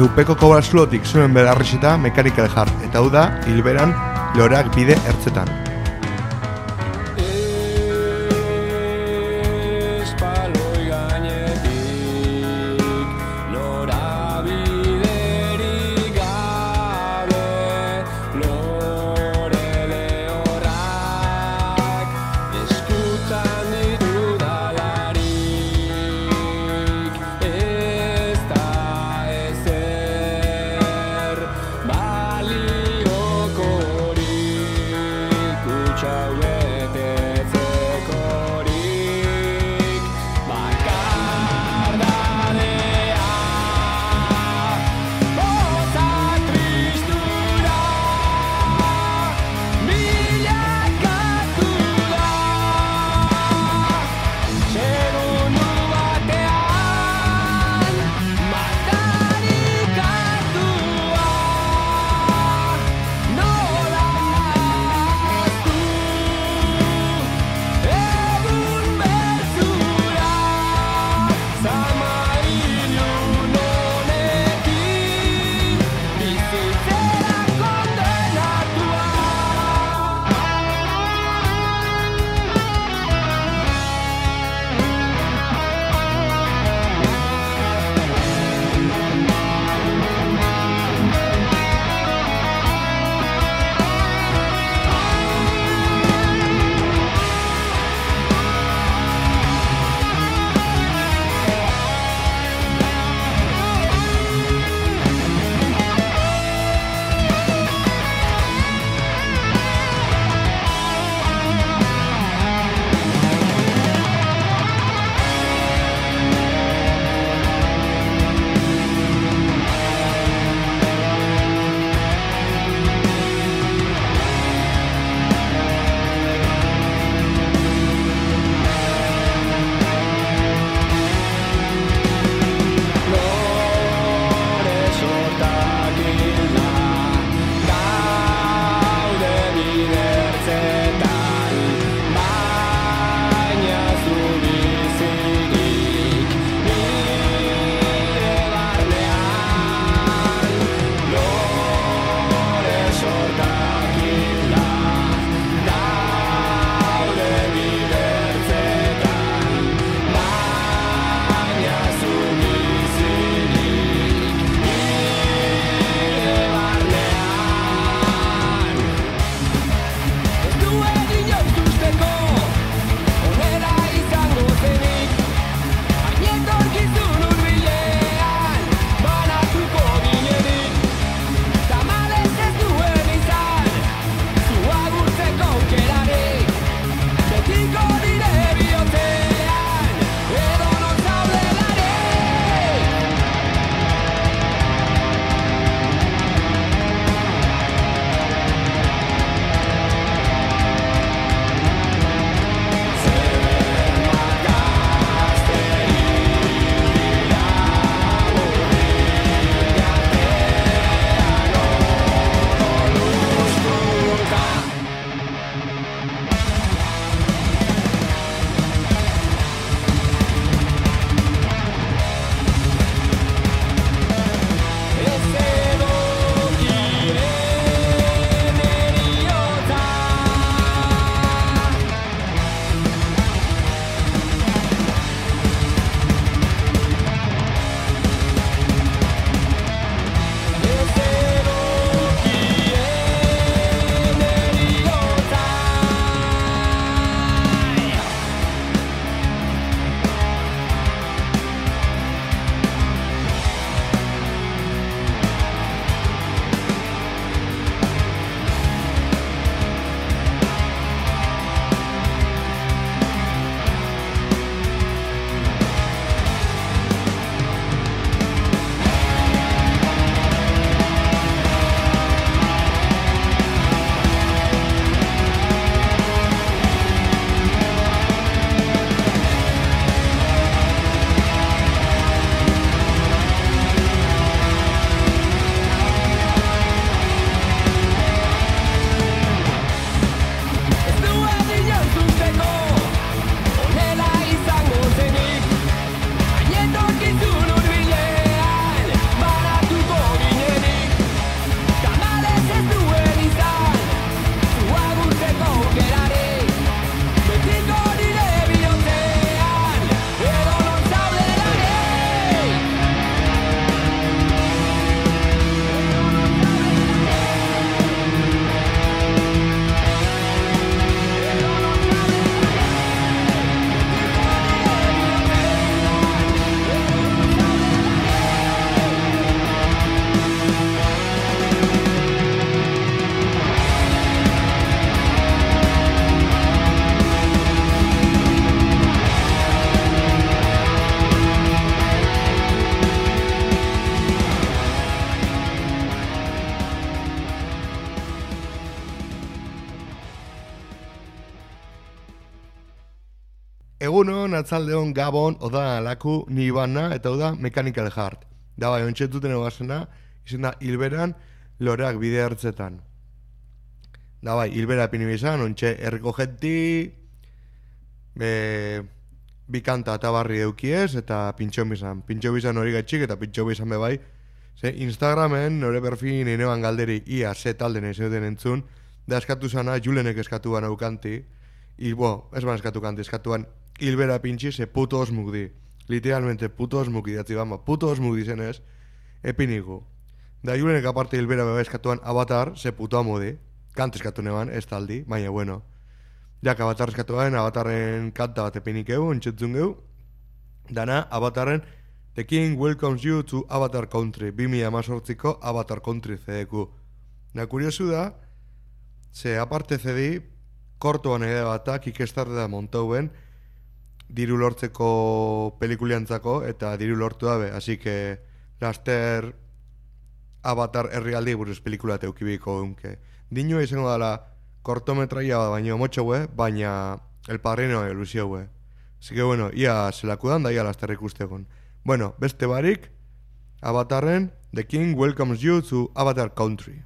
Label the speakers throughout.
Speaker 1: Eupeko kobalzulotik zuen belarrizeta Mechanical Heart, eta hau da, hilberan lorak bide ertzetan. Egunon, atzaldeon, gabon, oda laku, nibana, eta oda Mechanical Heart. Da bai, ontsetuten egazena, izen da hilberan loreak bide hartzetan. Da bai, hilbera epini bizan, ontxe ergojeti, bi kanta eta barri eukiez, eta pintxo bizan. Pintxo bizan hori gaitxik, eta pintxo bizan bebai. Ze Instagramen, nore perfin ineban galderi, ia ze talde nahi zeuden entzun, da eskatu zana, Julenek eskatuan aukanti, ez ban eskatu kanti, eskatuan hilbera pintxi, ze puto osmuk di. Literalmente, puto osmuk idatzi bamba, puto osmuk dizenez, epinigu. Da Julenek aparte hilbera beba eskatuan Avatar, ze puto amo di. Kant eskatu neban, ez taldi, baina bueno. Jak Avatar eskatuan, Avatarren kanta bat epinik egu, entxetzun geu. Dana, Avatarren The King welcomes you to Avatar Country, 2018ko Avatar Country CD-ku. Da, kuriosu da, ze aparte CD, kortoan ere batak ikestarde da montauen, diru lortzeko pelikuliantzako, eta diru lortu dabe, así que laster Avatar herrialdi buruz pelikula teukibiko eunke. Dinua izango dela kortometraia baino motxoue, baina El Padrino ilusioue. Así que bueno, ia zelakudan da ia laster ikustegon. Bueno, beste barik, Avatarren, The King welcomes you to Avatar Country.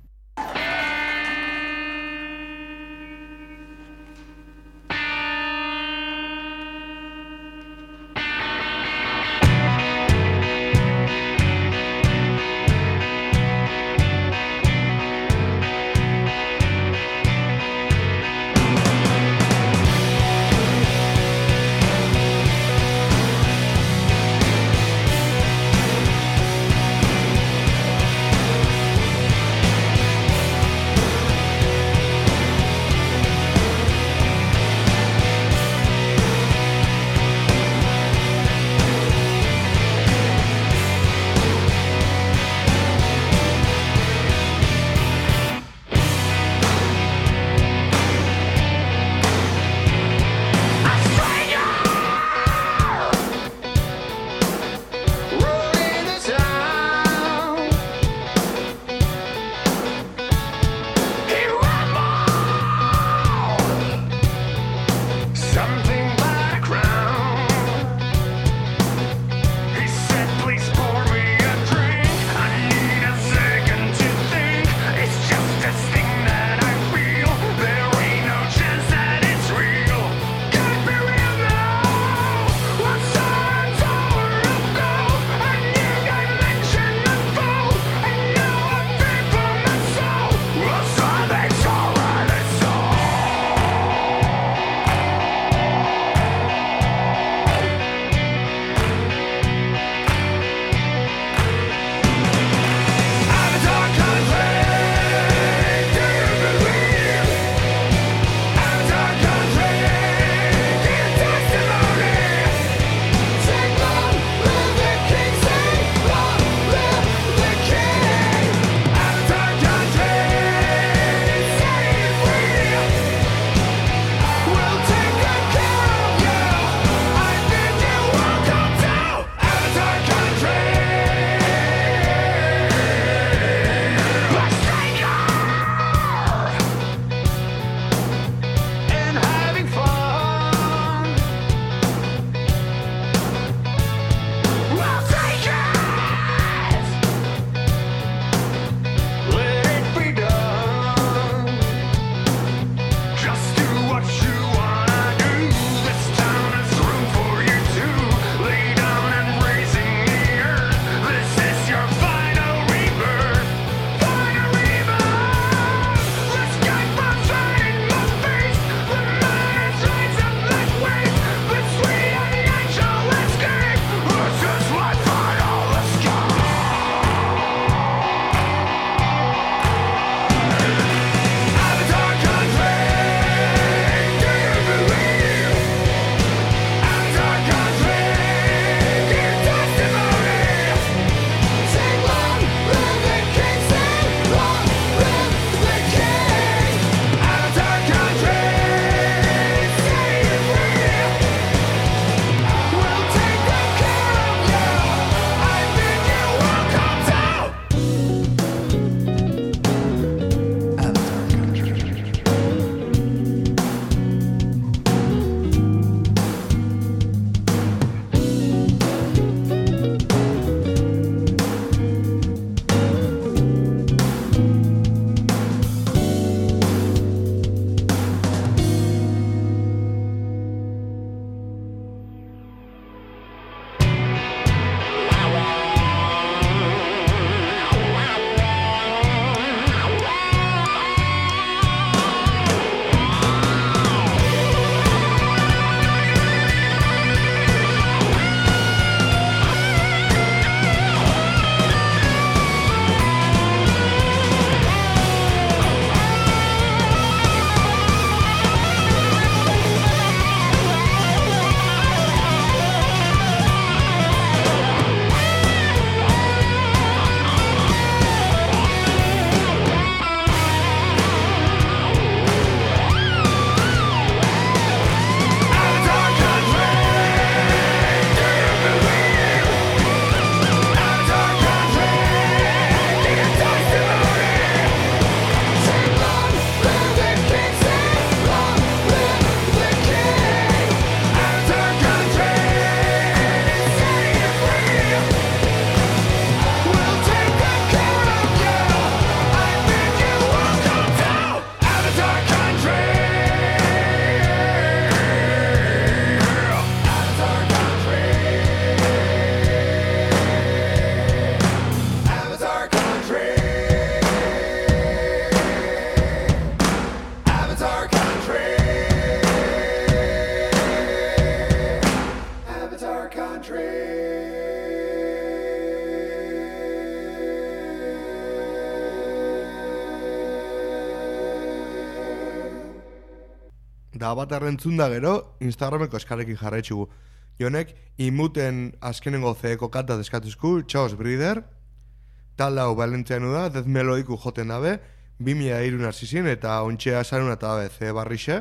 Speaker 1: Da bat arrentzun da gero, Instagrameko eskarekin jarretxugu. Jonek, imuten azkenengo zeeko kanta deskatuzku, Chaos Breeder, tal hau balentzean da, death melodiku joten dabe, 2002 hasizien eta ontxea sarun eta dabe ze barrixe.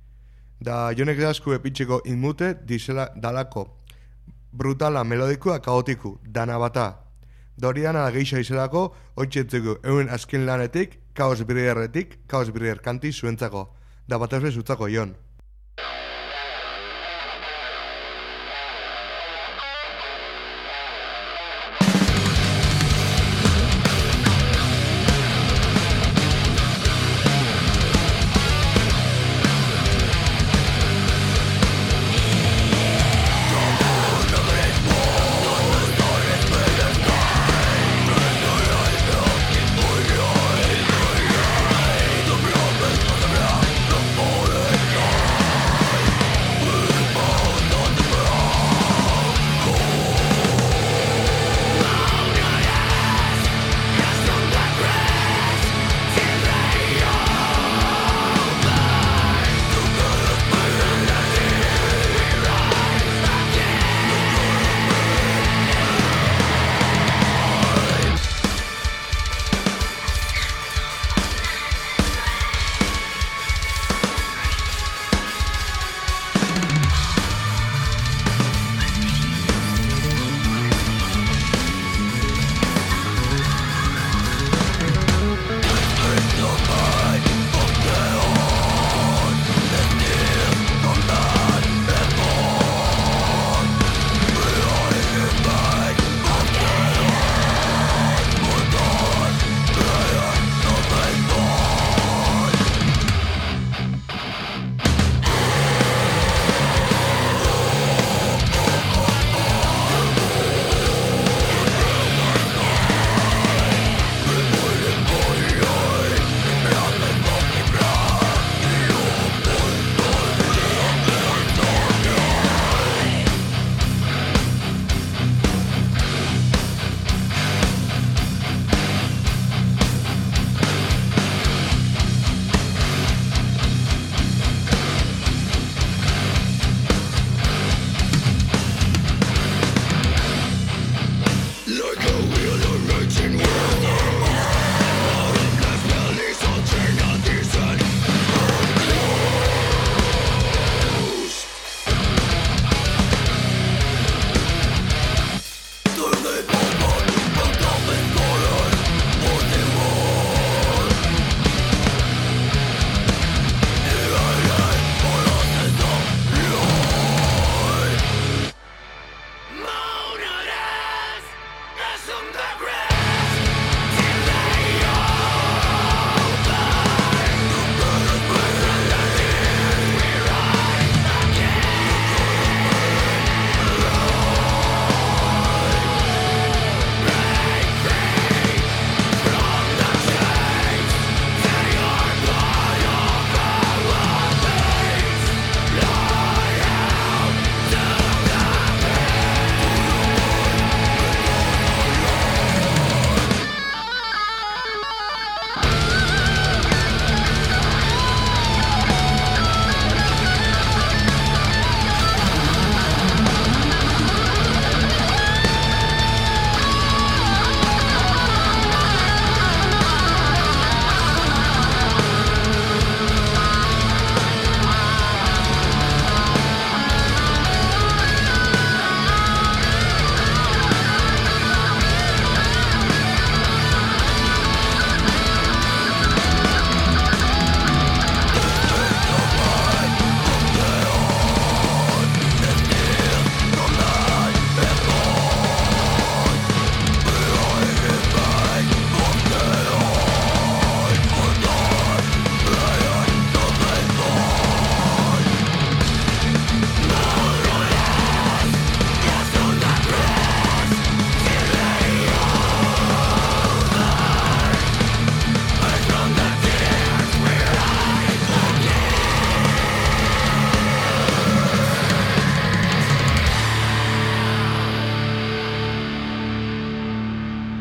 Speaker 1: Da jonek dazku epitxeko imute dizela dalako brutala melodikua kaotiku, dana bata. Doriana geixa izelako, oitxetzuko euen azken lanetik, Chaos Breeder kanti zuentzako. Da bat ez zutzako jon.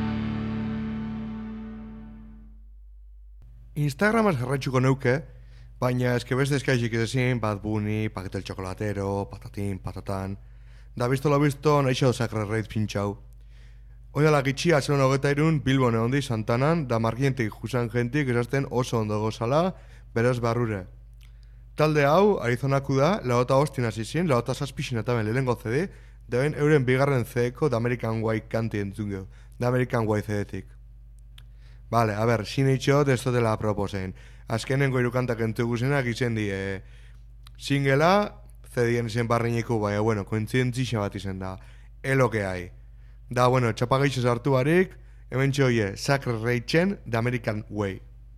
Speaker 1: Instagramaz jarraitzuko neuke, Baina eske beste eskaixik ezin, Bad Bunny, Paquete el Chocolatero, Patatín, Patatán. Da visto lo visto, naixo Sacred Reid pintxau. Oiala gitxi, atxelon hogeta irun, Bilbon egondi, Santanan, da margientik jusan jentik esazten oso ondo gozala, beraz barrure. Talde hau, Arizonaku da, laota hostin azizien, laota zazpixin eta ben lehengo CD, deben euren bigarren CD-ko da American White kanti entzungeo, da American White CD-tik. Vale, a ber, sinitxot ez dutela proposen. Azkenengo irukantak entzugu zenak izen di, singela, CD-en izen barriñeko, baina, bueno, kointzidentzia bat izen da, elo que hai. Da, bueno, txapagaitxe sartu barik, hemen txoie, Sacred Reitchen, The American Way.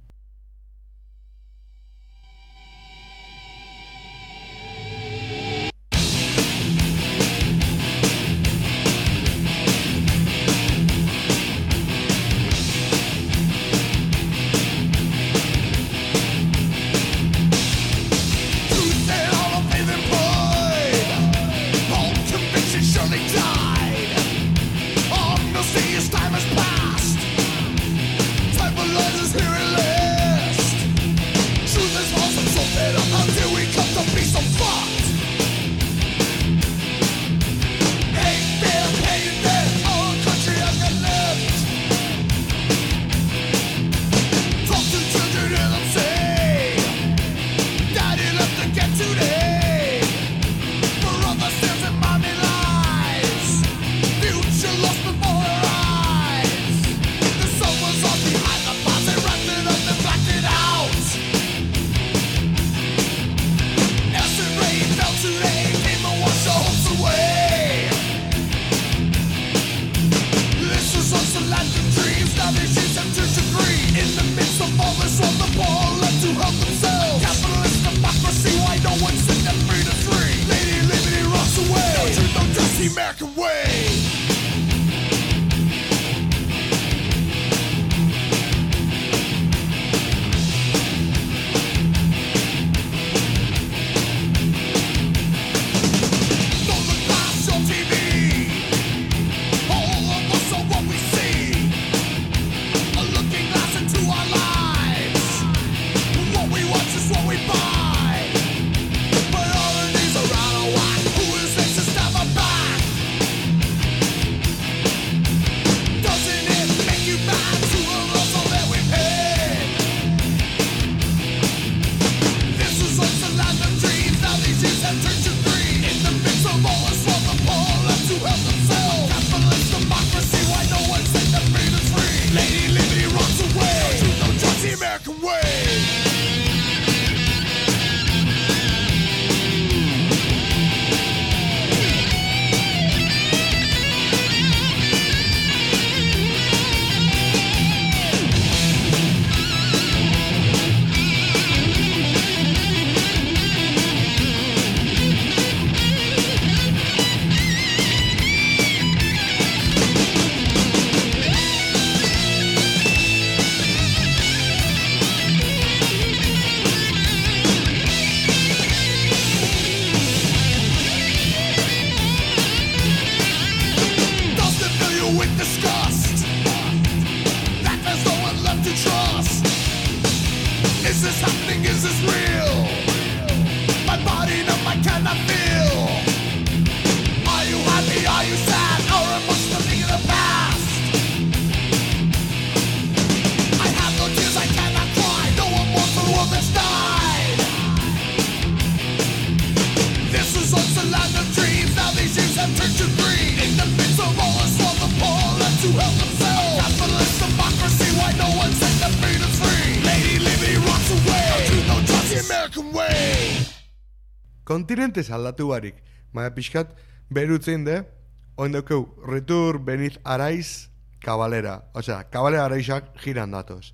Speaker 1: Kontinentez aldatu barik, maia pixkat berutzen de, oindokeu, Retur Beniz Araiz Kabalera, osea, Kabalera Araizak giran datoz.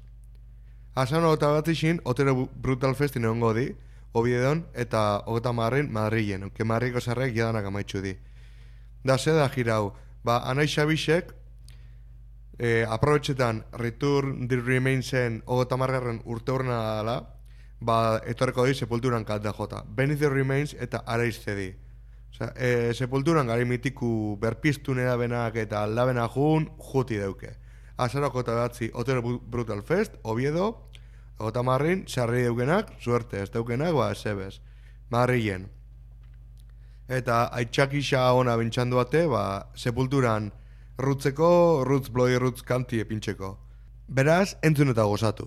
Speaker 1: Asan hogeta bat izin, Otero Brutal Festin egon godi, Obiedon eta hogeta marren Madrilen, onke Madriko zarrek jadanak amaitxu di. Da ze da girau, Anaiz Xabixek, aprobetxetan Retur the Remainsen hogeta margarren urte urna dala, etorreko di Sepulturan kalda jota. Beneath the Remains eta Araiz CD. Osea, Sepulturan gari mitiku berpiztunera benak eta aldabena juti deuke. Azaroko eta batzi Otero Brutal Fest, Oviedo, Gota marrin, sarri deukenak, suerte, ez deukenak, zebez. Marrien. Eta aitxakisa ona bintxandu bate, sepulturan rutzeko, rutz bloi rutz kanti epintxeko. Beraz, entzun eta gozatu.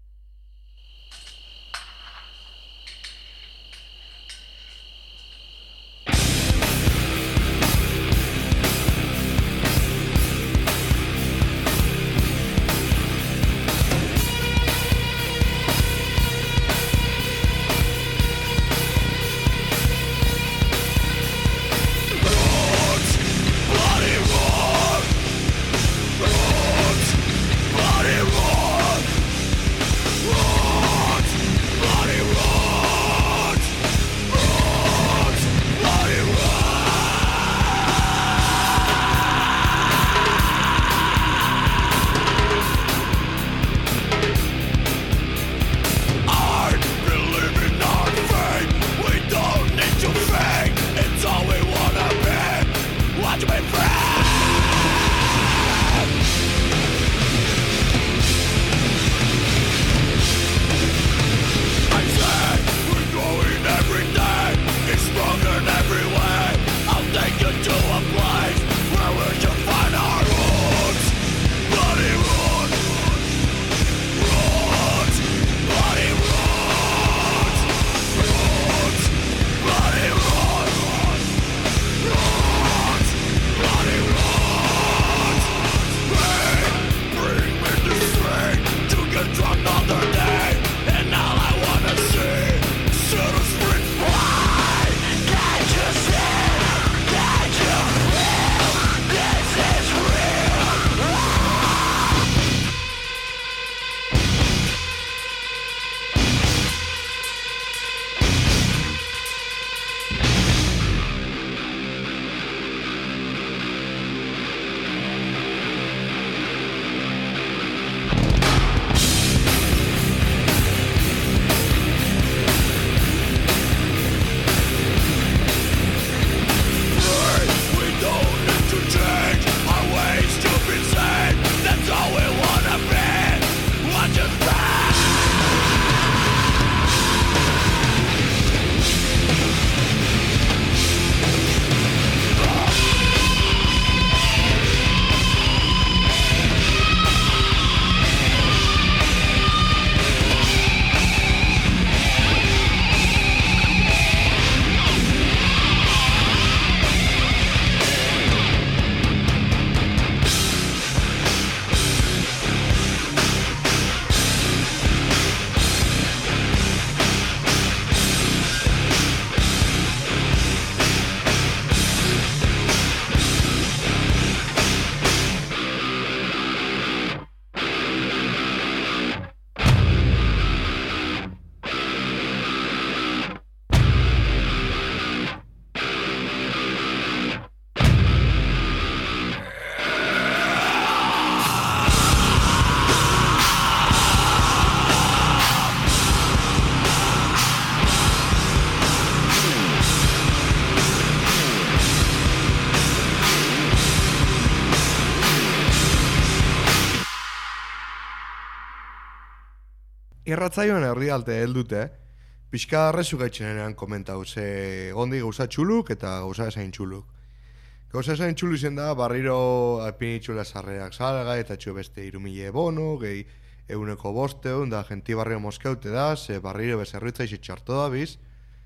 Speaker 1: Irratzaioan herrialte heldute, pixka arrezu gaitxenean komentau, ze gondi gauza txuluk eta gauza esain txuluk. Gauza esain txulu izen da, barriro alpinitxula sarreak salga eta txu beste 3.000 bono, gehi eguneko bosteun, da genti barrio moskeute da, ze barriro bezerritza izi txarto da biz,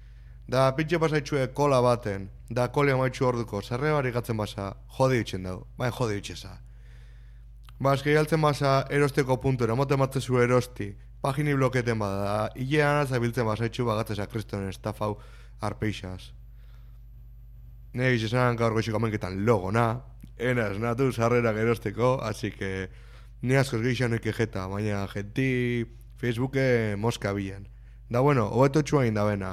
Speaker 1: da pintxe pasaitxue kola baten, da kolia maitxu orduko, zerre barri gatzen basa, jode itxen dau, baina jode itxeza. Azke galtzen basa erosteko puntura, mote matzezu erosti, pagini bloketen bada, hilean azabiltzen basaitxu bagatzesa kristonen estafau arpeixaz. Nire gizizan gaur goxik amenketan logona, enaz natu sarrerak erosteko, así que ni askoz geixan ekejeta, baina genti Facebooke moska bilen. Da bueno, hobeto txuain da bena.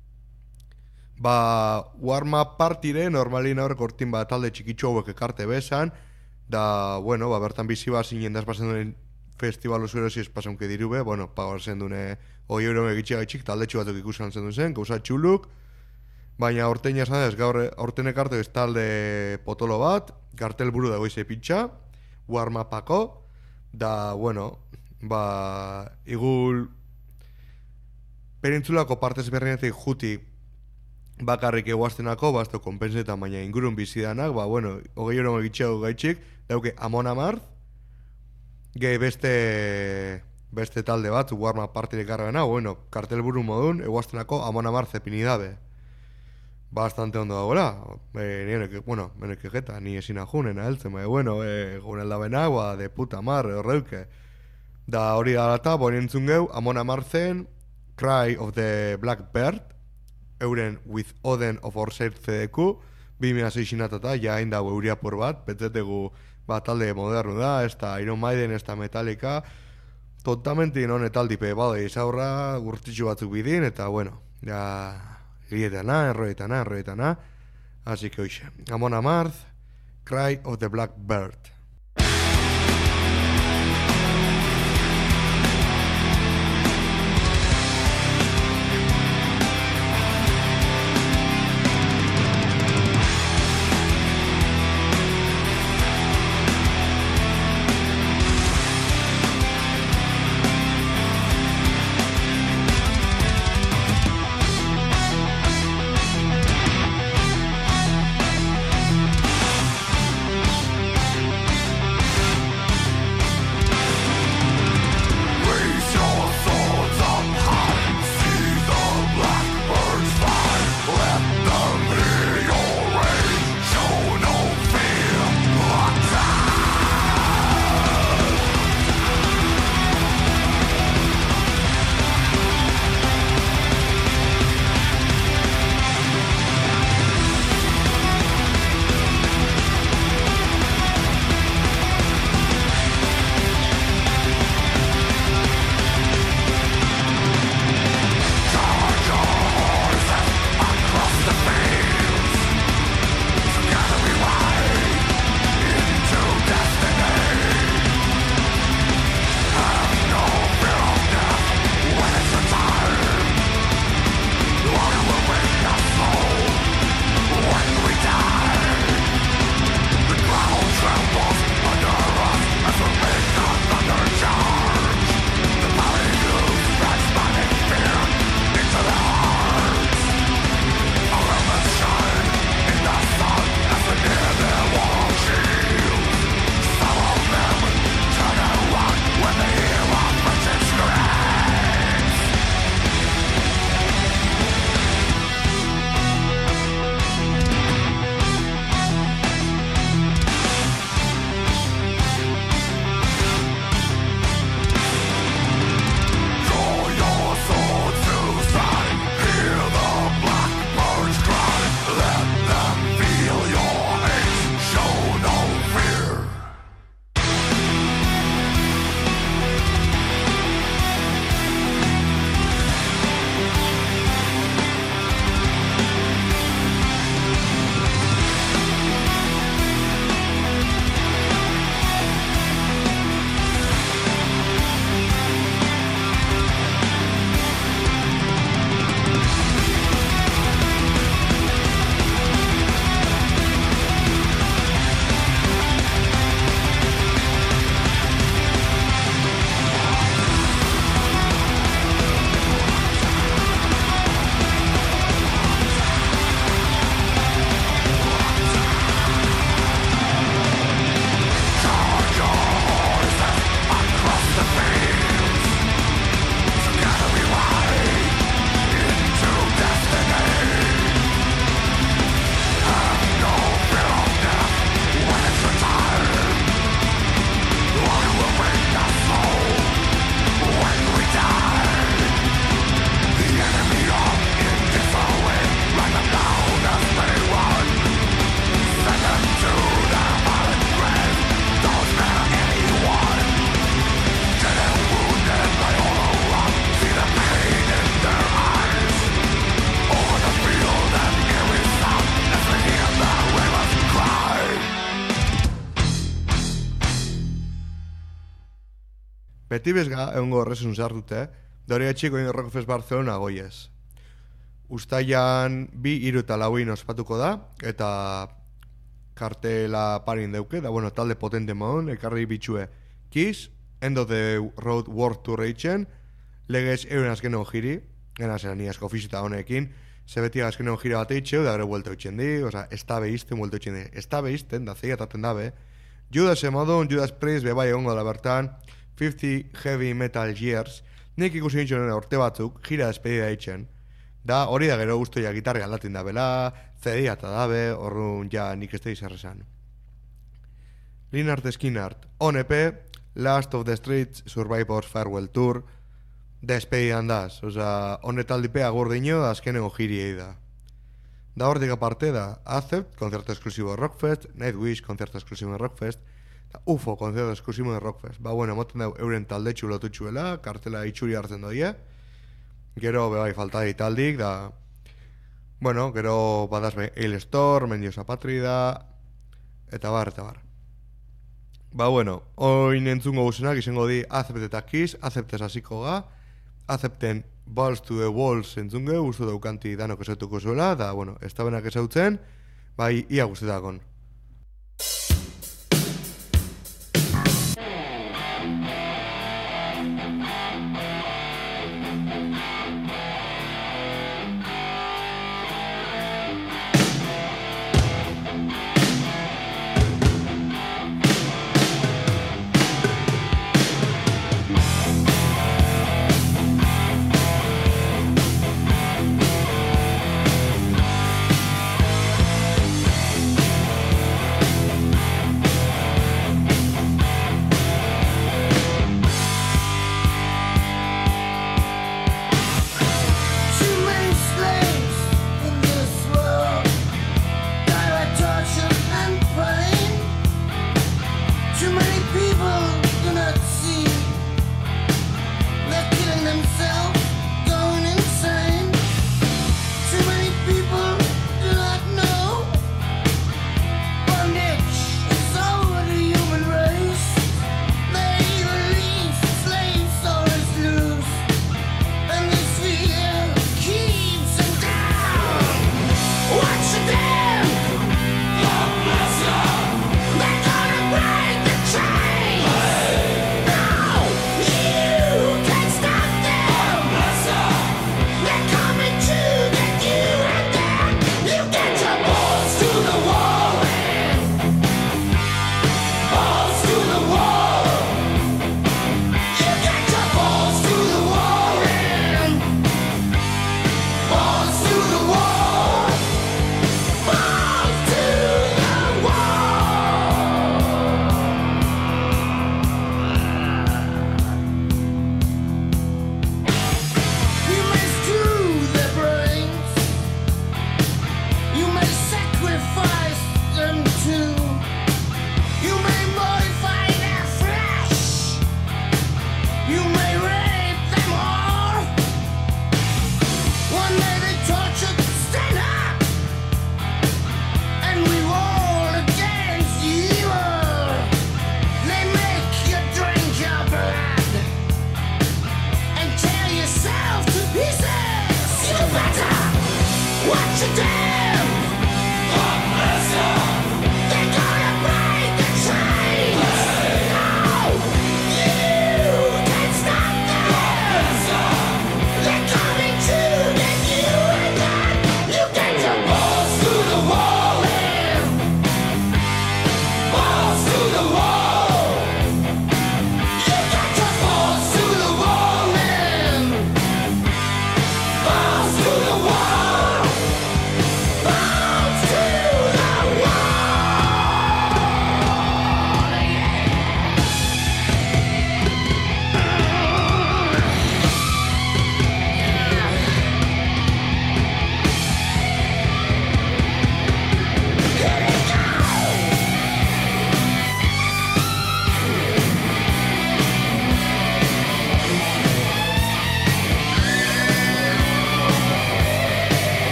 Speaker 1: Warm-up partire normalin aurrek ortin talde txikitxo hauek ekarte bezan, da, bueno, bertan bizi zinen da espazen duen festival usuero si espasunke dirube, bueno, pagar zen dune 1 euro egitxe gaitxik, talde txu batuk ikusan zen duzen, gauza txuluk, baina orteina esan ez, gaur orten ekarte ez talde potolo bat, kartel buru dago ize pitxa, warm-upako, da, bueno, igul penintzulako partez berrienetik juti bakarrik eguaztenako, bazto konpensetan, baina ingurun bizidanak, 20 euro gitxego gaitxik, dauke Amon Amarth, gehi beste talde bat, warma partirik garrabena, kartelburu modun, eguaztenako Amon Amarth epinidabe. Bastante ondo dagoela, menek egeta, ni esina junen, aheltzen, gure aldabena, de puta marre, horreuke. Da hori dalata, entzun geu, Amon Amarthen, Cry of the Black Bird, euren With Oden of Orser CDQ, 2006 ja hain dago euriapor bat, betzetegu talde modernu da, ez da Iron Maiden, ez da Metallica, totalmente non taldipe bade izaurra, gurtitxu batzuk bidin, eta ja... Gietana, enroetana, así que hoxe. Amon Amarth, Cry of the Black Bird. Beti bezga, egongo horrezun zartute, dore atxiko Rockfest Barcelona goiez. Uztailan 2, 3 eta 4 ospatuko da, eta kartela parin deuke, da talde potente modun, ekarri bitxue Kiss, End of the Road World Tour eitzen, legez euren azkenen jiri, gana zera ni asko fisita honekin, zebeti azkenen jiri bat eitxeu, da gero buelta eitzen di, oza, ez da behizten, buelta eitzen di, ez da behizten, da zeia taten dabe, Judas emodun, Judas Priest, bebai egongo da bertan, 50 Heavy Metal Years, nik ikusi nintzen urte batzuk, jira despedida eitzen, da hori da gero guztoia gitarri aldatzen da bela, zedia eta dabe, horrun ja nik ez da izarrezan. Lynyrd Skynyrd, on EP, Last of the Streets, Survivors Farewell Tour, despedidan daz, oza, honetaldipe agur dino, azkenengo jiriei da. Da hortik aparte da, Accept, konzerto esklusibo de Rockfest, Nightwish, konzerto esklusibo de Rockfest, eta UFO, konzerto esklusibo de Rockfest. Ba, bueno, moten dau euren talde txulotutxuela, kartela itxuri hartzen doie, gero bebai falta ditaldik, da, bueno, gero badazme Ailstorm, Mendiosa Patrida, eta bar, eta bar. Ba, bueno, oin entzungo guzenak izango di Accept eta Kiss, Acceptez hasiko ga, Accepten Balls to the Walls entzunge, guztu daukanti danok esautuko zuela, da, bueno, ez da benak esautzen, bai, ia guztetakon.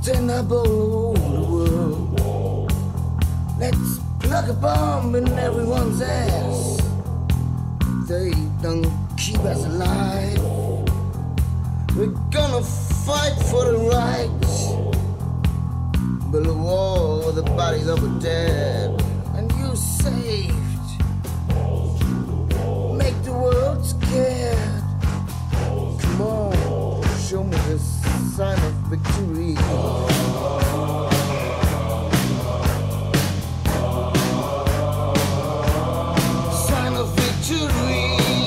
Speaker 2: untenable the world. Let's plug a bomb in everyone's ass. They don't keep us alive. We're gonna fight for the right. Build a wall with the bodies of the dead. And you saved. Make the world scared. Come on, show me the sign of victory. Sign of victory.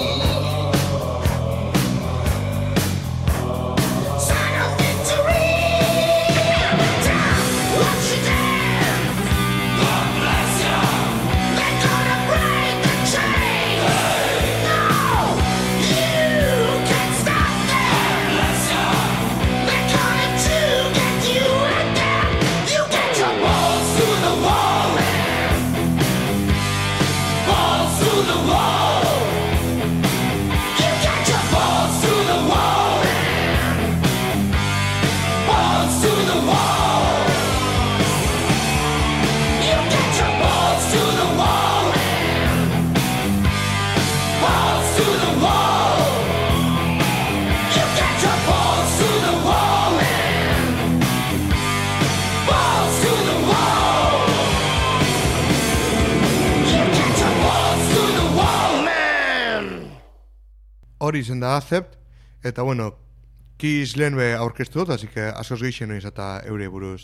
Speaker 1: Hori izen da Acept, eta bueno, Kiss lehen be aurkeztu dut, así que asos gehixen noiz eta eure buruz.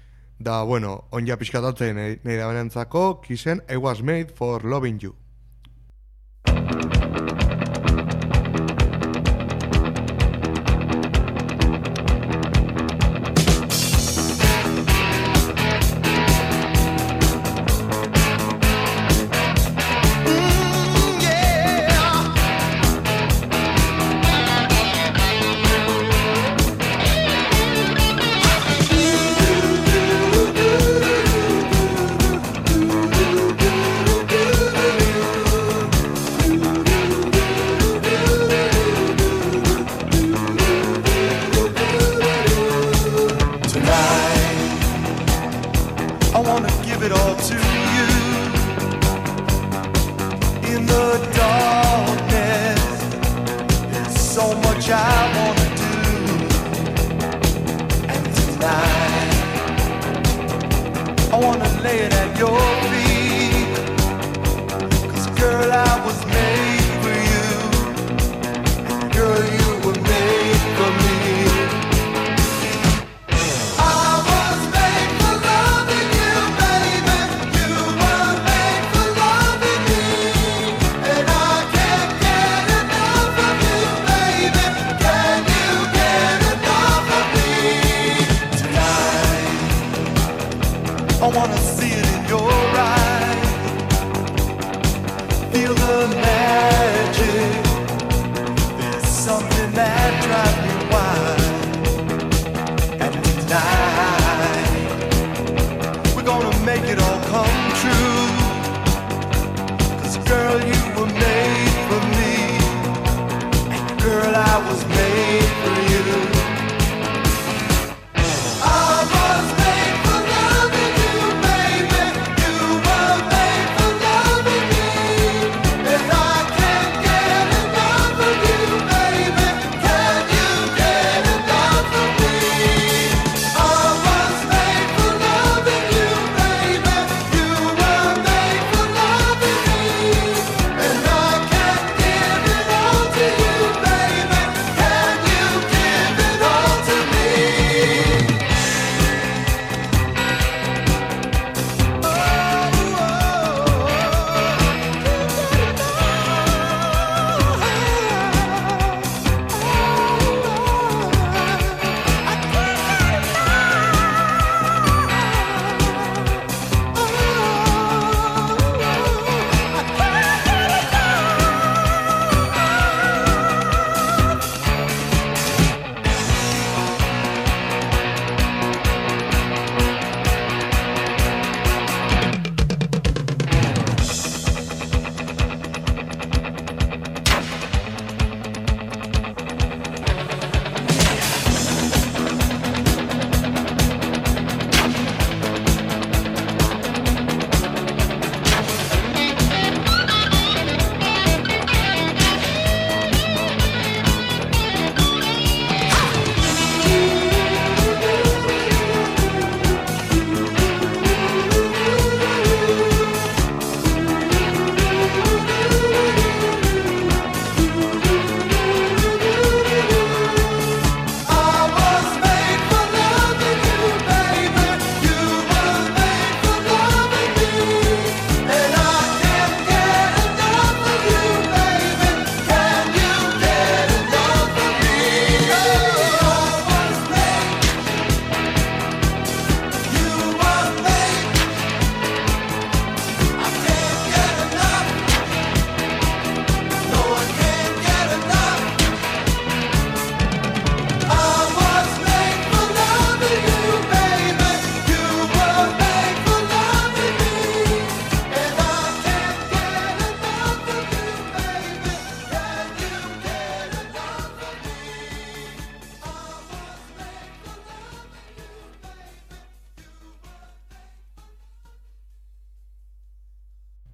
Speaker 1: Da, bueno, onja pixkatatzen nahi da benentzako, Kissen I Was Made for Loving You.
Speaker 2: I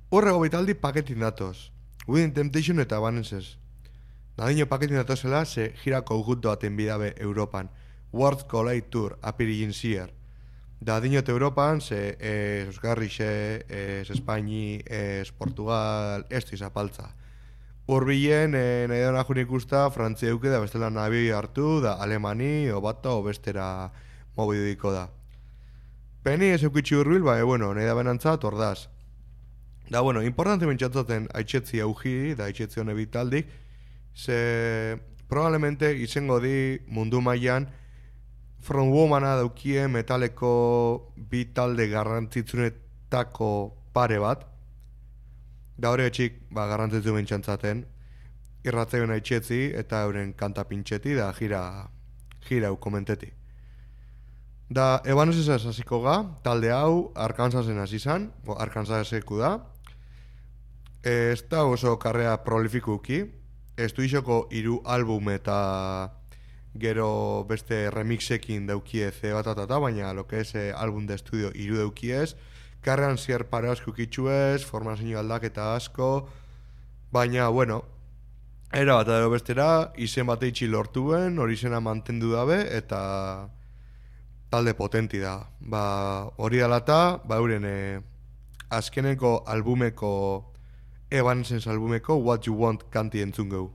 Speaker 1: Horrego bitaldi paketin datoz. Within Temptation eta Evanescence. Nadino paketin datozela ze gira konjunto baten bidabe Europan. World Collide Tour, apirilin zier. Da dinot Europan, ze Eusgarrixe, Espaini, Portugal, ez izapaltza. Urbilen, nahi da nahun ikusta, Frantzia euke da bestela nabi hartu, da Alemani, o bata, o bestera mobidiko da. Peni ez eukitxi urbil, bueno, nahi da benantzat, ordaz. Da, bueno, importante bentsatzaten aitxetzi augi, da aitxetzi hone bitaldik, ze probablemente izango di mundu mailan From Womana daukie metaleko bitalde garrantzitsunetako pare bat. Da hori etxik, garrantzitzu bentsantzaten, irratzaioen aitxetzi eta euren kanta pintxeti da gira komenteti. Da, Evanescence hasiko ga, talde hau Arkansasen hasi izan, Arkansaseku da. Ez da oso karrera prolifikuki, estuizoko 3 album eta gero beste remixekin daukie ze batatata, baina lo que es album de estudio 3 daukiez, karrean zier pare asko kitxuez, formazio aldaketa asko, baina, bueno, era bat edo bestera, izen bat eitxi lortuen, hori izena mantendu dabe, eta talde potenti da. Hori dalata, euren azkeneko albumeko, Evanescence albumeko What You Want kanti entzun gau.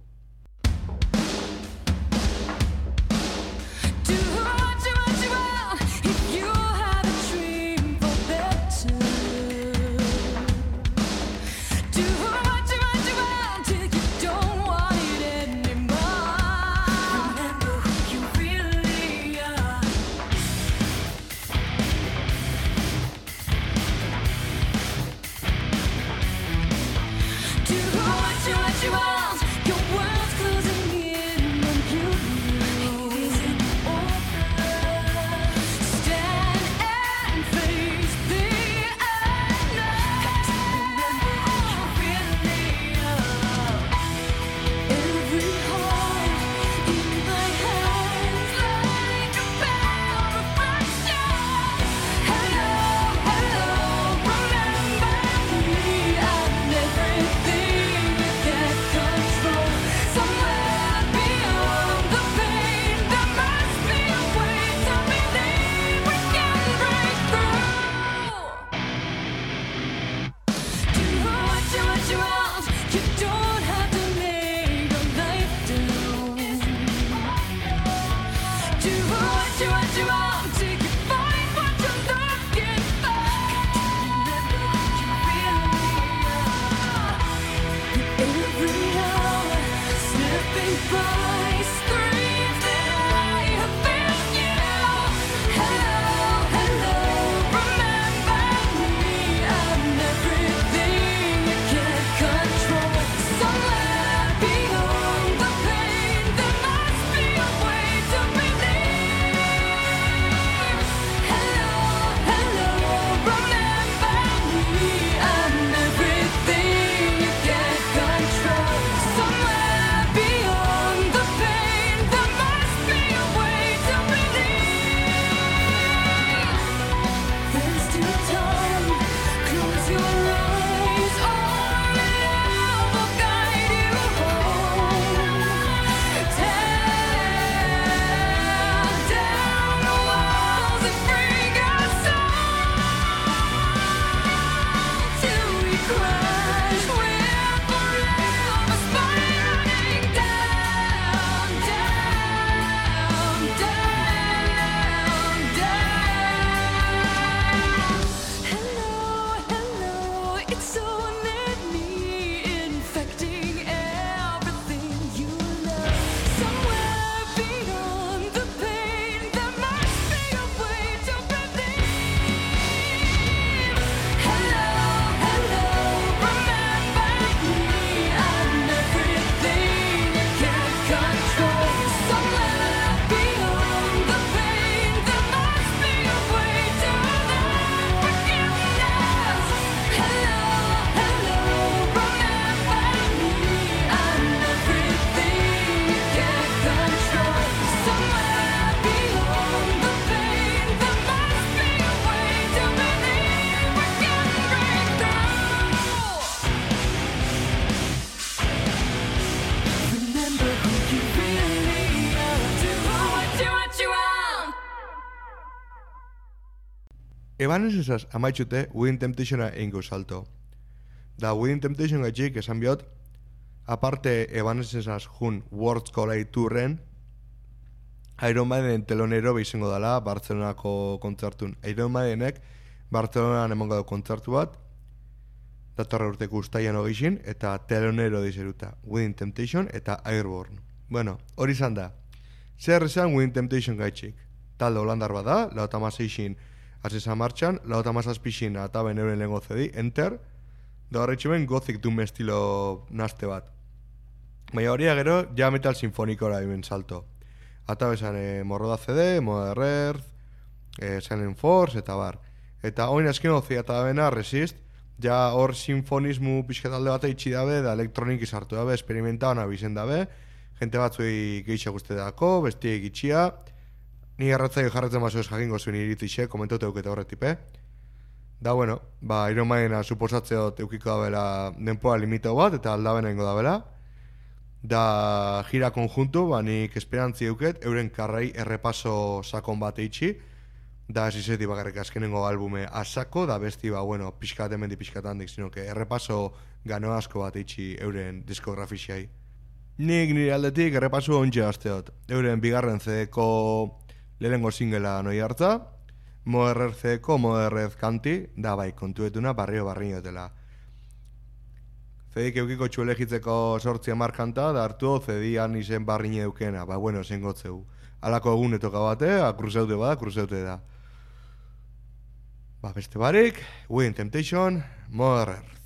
Speaker 3: What you want, your
Speaker 1: Evanescence amaitxute Within Temptationa egingo salto. Da Within Temptation gaitxik esan biot, aparte Evanescence jun Worlds Collide Tourren, Iron Maiden telonero izango dela Bartzelonako kontzertun. Iron Maidenek Bartzelonan emango da kontzertu bat, datorra urteko ustaian hogeixin, eta telonero dizeruta. Within Temptation eta Airborne. Bueno, hori izan da. Zer esan Within Temptation gaitxik. Talde holandar bat da, 2016 azizan martxan, 2017 eta ben euren lehengo zedi, Enter, da horretxe ben Gothic Doom estilo naste bat. Baina hori gero, ja metal sinfonikora hemen salto. Eta bezan Morroda CD, Modern Earth, Silent Force, eta bar. Eta oin azken hozia eta bena Resist, ja hor sinfonismu pixketalde bat eitxi dabe, da elektronik izartu dabe, experimenta hona bizen dabe, jente batzuei gehiago uste dako, bestiek itxia, ni erratzai jarretzen baso ez jakingo zuen iritzixe, komentote euketa horretipe. Da, bueno, Iron Maidena suposatzeot eukiko dabela denpora limitau bat, eta aldabena ingo dabela. Da gira konjuntu, nik esperantzi euket, euren karrai errepaso sakon bat eitxi, da ez izeti bakarrik azkenengo albume asako, da besti, bueno, pixkat emendi pixkat handik, sinoke errepaso gano asko bat eitxi euren diskografixiai. Nik nire aldetik errepaso ontxe azteot, euren bigarren CD-ko lehenengo singela noi hartza, Modern CD-ko Modern Earth kanti, da bai, kontuetuna barrio dela. Zedik eukiko txuelegitzeko 8 kanta, da hartu zedian izen barrine eukena, bueno, zen gotzeu. Alako egun etoka bate, kruzeute bada, kruzeute da. Beste barik, Within Temptation, Modern Earth.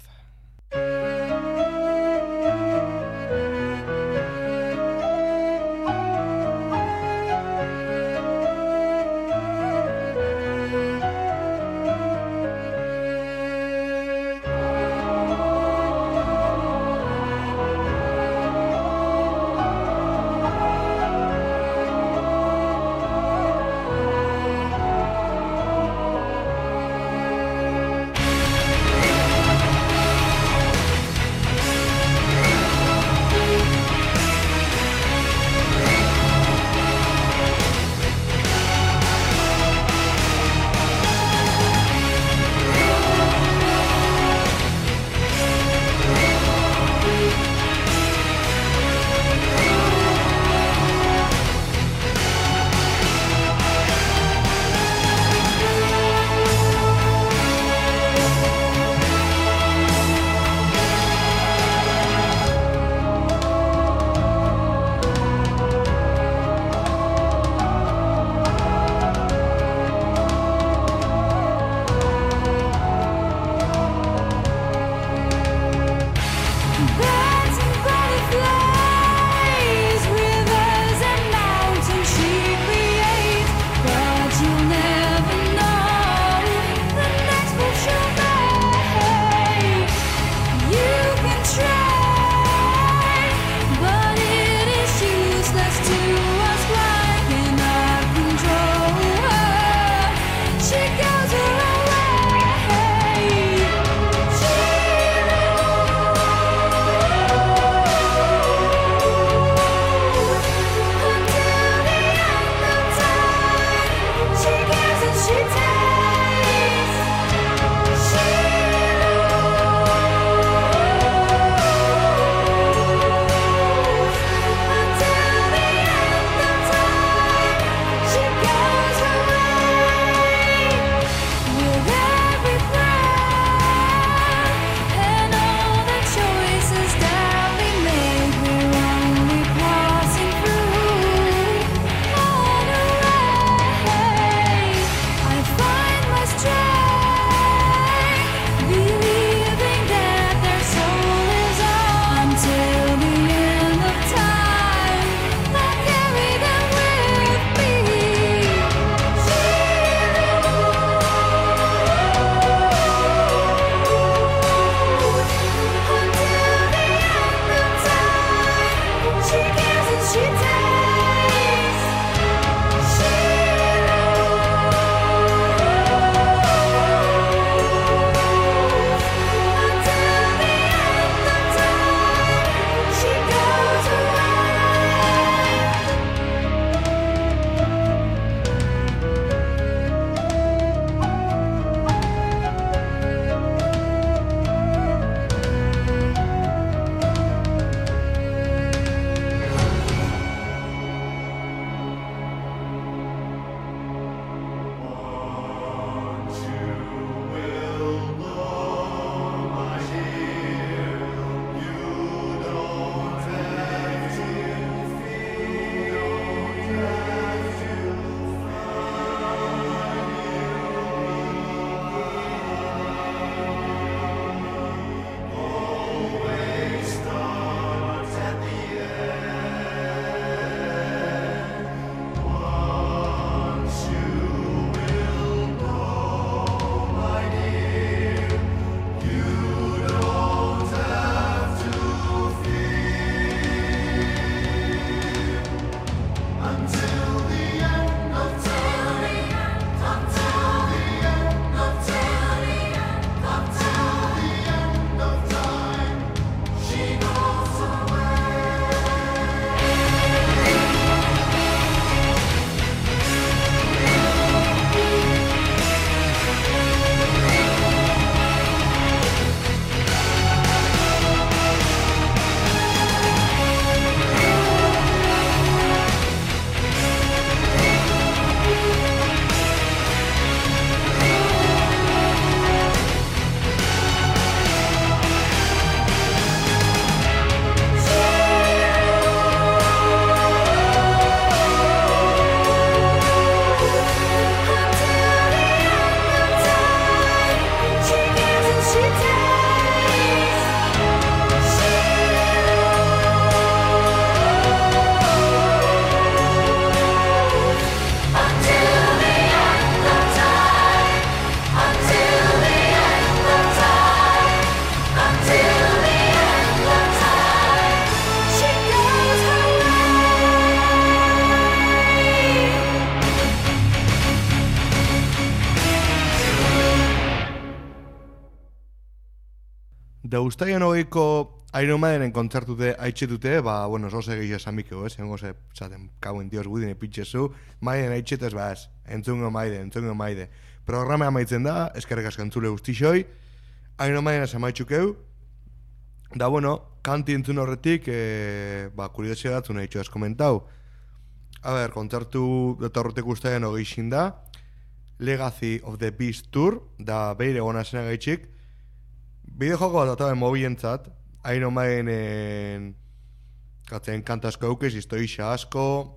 Speaker 1: Da ustaian hogeiko Iron Maidenen kontzertute haitxetute, bueno, zoze gehiago esamikeu, zengo zaten, kauen dios gudine pitxezu, Maiden haitxetez, entzungo Maide. Programa amaitzen da, eskerrik asko entzule guztixoi, Iron Maiden amaitxukeu, da, bueno, kanti entzun horretik, kuriosia datzu nahi txoaz komentau. Kontzertu datorrotek ustaian hogeixin da, Legacy of the Beast Tour, da beire gona zena gaitxik, bideo-joko bat ataben mobientzat, Iron Maidenen kanta asko eukez, historia asko,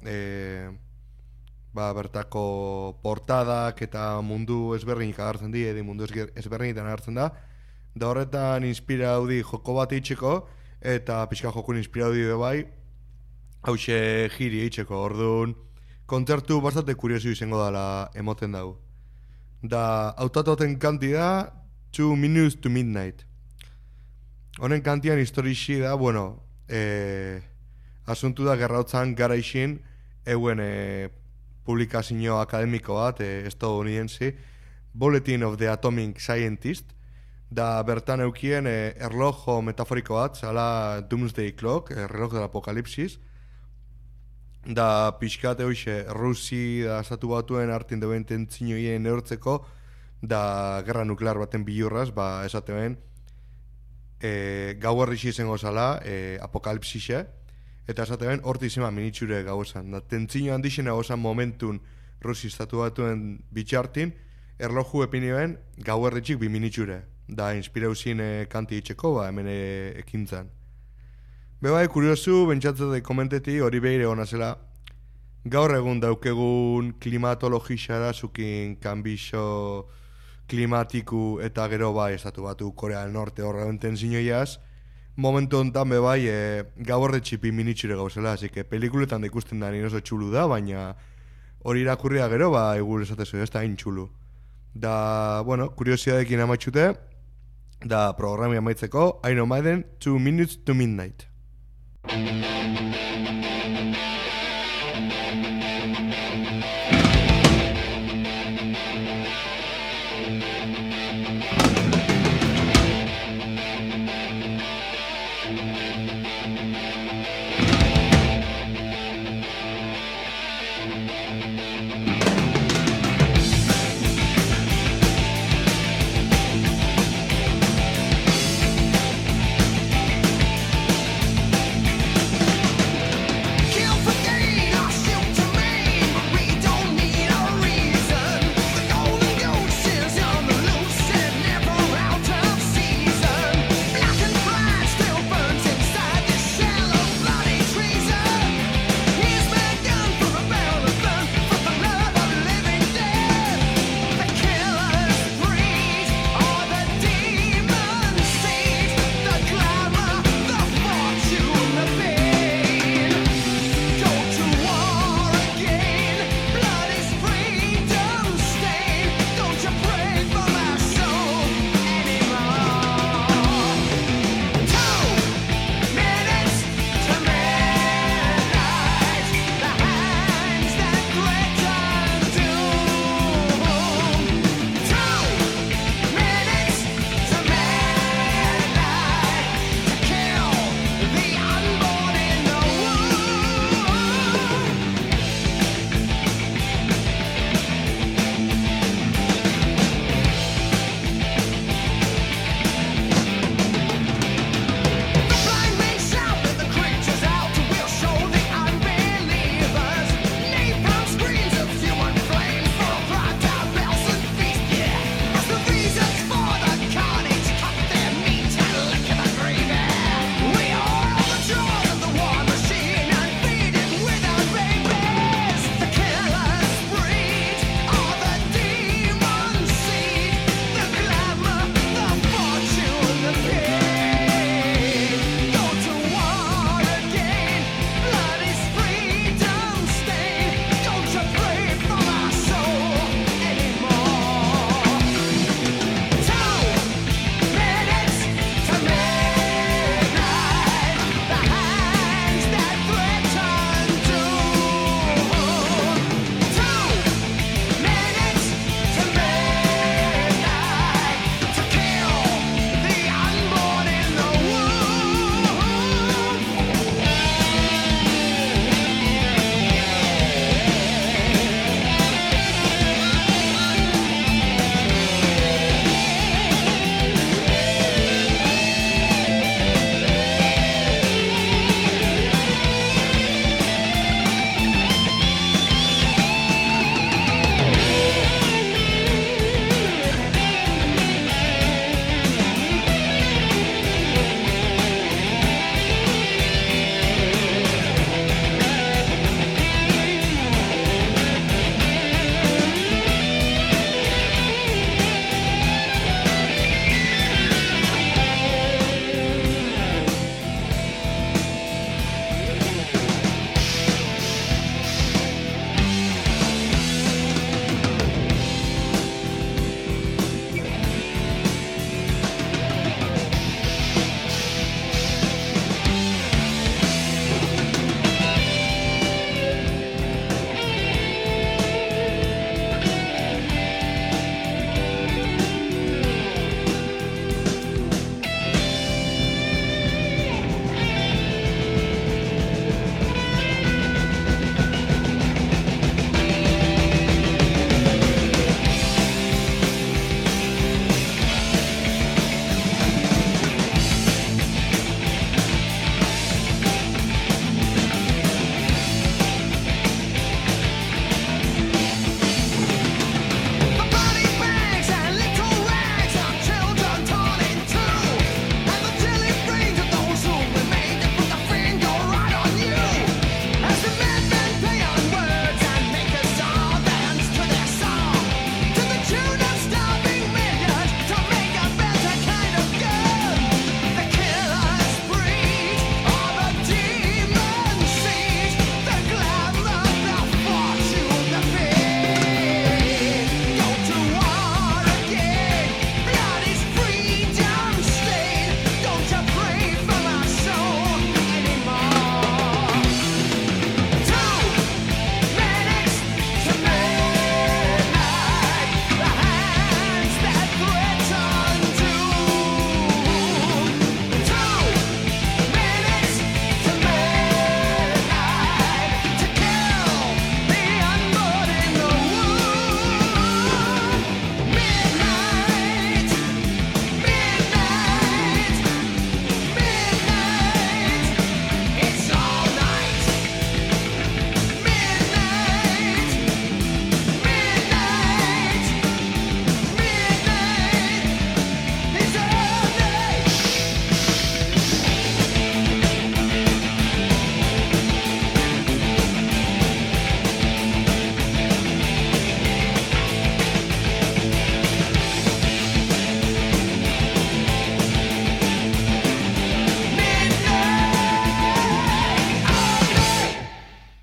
Speaker 1: bertako portadak eta mundu ezberdinik agartzen di, mundu ezberdinetan agartzen da, da horretan inspiraudi joko bat itxeko, eta pixka jokun inspiraudi bai, hause jiri itxeko, orduan, kontzertu bastante kuriosu izango dela emoten dago. Da, autatoten kanti da, 2 Minutes to Midnight. Honen kantian historixi da, bueno, asuntu da gerrautzan garaixin euen publikazio akademiko bat, estadounidense, Bulletin of the Atomic Scientist, da bertan eukien erlojo metaforiko bat, zala Doomsday Clock, reloj del apokalipsis, da pixkat euxe Rusi da estatu batuen artin deuen tentzinoien neurtzeko, da gerra nuklear baten bilurraz, esaten gau herrixi izango zala, apokalipsise, eta esaten horti izema minitxure gauzan. Da tentzino handixena gauzan momentun Rusi estatu batuen bitxartin, erloju epinioen gau herritxik 2 minitxure. Da inspirauzin kanti itxeko, hemen ekintzan. Bebai, kuriosu, bentsatzete komenteti hori behire hona zela. Gaur egun daukegun klimatologixara zukin kanbixo klimatiku eta gero estatu batu Korea del Norte horre enten zinoiaz. Momentu honetan bebai, gaur horretxipi minitxure gauzela, así que pelikuletan da ikusten da nien oso txulu da, baina hori irakurria gero, egur esatezu, ez da hain txulu. Da, bueno, kuriosiadekin amatxute, da programi amaitzeko, Iron Maiden, 2 Minutes to Midnight.